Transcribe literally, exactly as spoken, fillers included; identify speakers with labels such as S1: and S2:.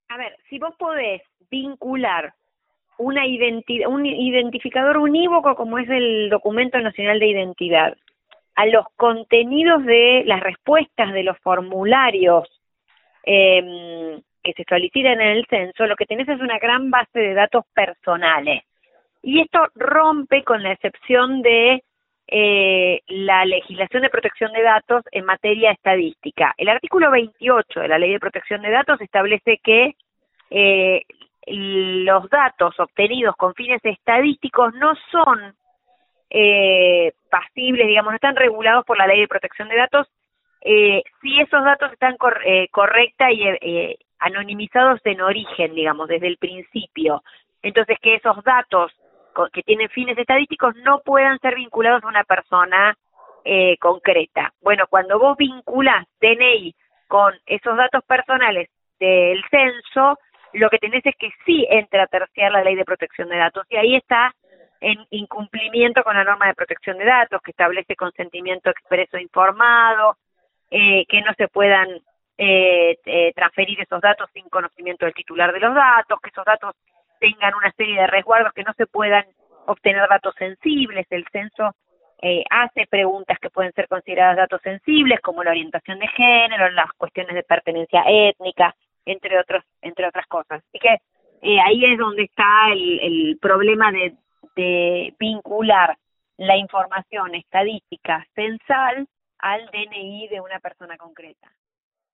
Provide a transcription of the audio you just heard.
S1: A ver, si vos podés vincular una identi- un identificador unívoco como es el Documento Nacional de Identidad a los contenidos de las respuestas de los formularios eh, que se solicitan en el censo, lo que tenés es una gran base de datos personales. Y esto rompe con la excepción de eh, la legislación de protección de datos en materia estadística. El artículo veintiocho de la Ley de Protección de Datos establece que eh, los datos obtenidos con fines estadísticos no son eh, pasibles, digamos, no están regulados por la Ley de Protección de Datos eh, si esos datos están cor eh, correcta y eh, anonimizados en origen, digamos, desde el principio. Entonces, que esos datos que tienen fines estadísticos no puedan ser vinculados a una persona eh, concreta. Bueno, cuando vos vinculás D N I con esos datos personales del censo, lo que tenés es que sí entra a terciar la Ley de Protección de Datos, y ahí está en incumplimiento con la norma de protección de datos, que establece consentimiento expreso informado, eh, que no se puedan eh, eh, transferir esos datos sin conocimiento del titular de los datos, que esos datos tengan una serie de resguardos, que no se puedan obtener datos sensibles. El censo eh, hace preguntas que pueden ser consideradas datos sensibles, como la orientación de género, las cuestiones de pertenencia étnica, entre otros, entre otras cosas. Así que eh, ahí es donde está el, el problema de, de vincular la información estadística censal al D N I de una persona concreta.